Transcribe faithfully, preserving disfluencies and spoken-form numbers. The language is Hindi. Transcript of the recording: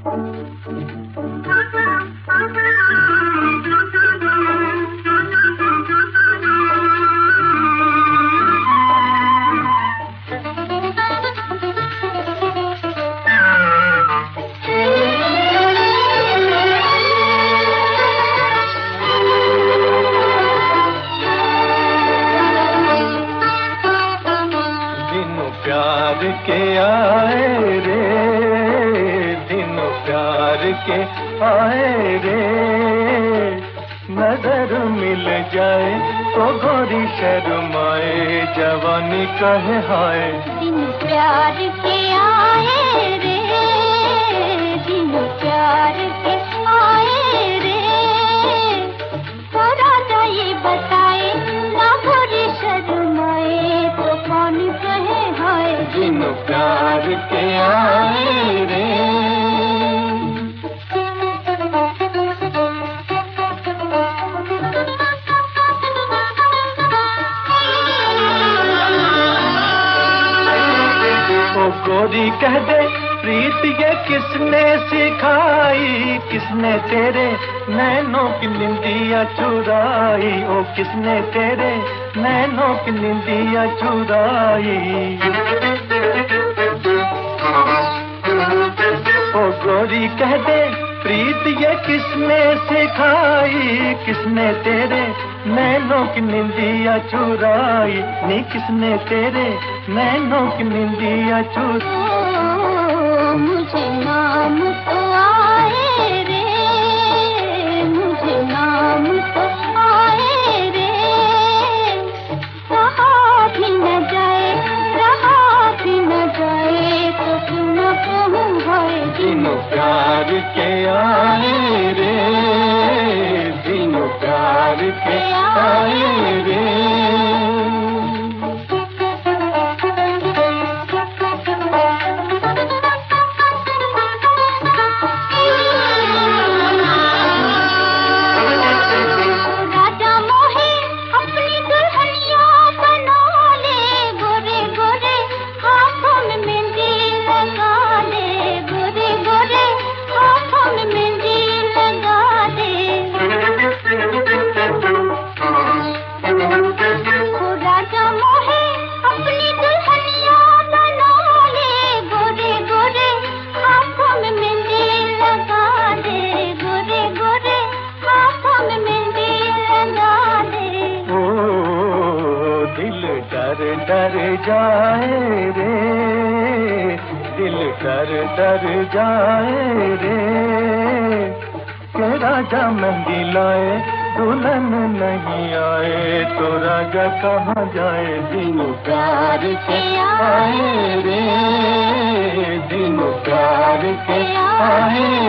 के आए रे, दिन प्यार के आए रे, नजर मिल जाए तो गोरी शर्माए, जवानी कहे हाय। दिन प्यार के आए रे, दिन प्यार के आए रे, राजा ये बताए ना गोरी शर्माए तो कौन कहे हाय। दिन प्यार के आए रे। ओ गोरी कह दे प्रीत ये किसने सिखाई, किसने तेरे नैनों की निंदिया चुराई, ओ किसने तेरे नैनों की निंदिया चुराई। ओ गोरी कह दे प्रीत ये किसने सिखाई, किसने तेरे नैनों की निंदिया चुराई, नी किसने तेरे नैनों की निंदिया चुराई। मुझे नाम तो आए रे, मुझे नाम तो आए रे, रहा भी न जाए, रहा भी न जाए तो क्यों न कहूँ हाय। दिनों प्यार के आए रे, दिनों प्यार के आए रे। दिल डर डर जाए रे, दिल डर डर जाए रे, के राजा मेहंदी लाए दुल्हन नहीं आए, तो राजा कहाँ जाए। दिनों प्यार के आए रे, दिनों प्यार के आए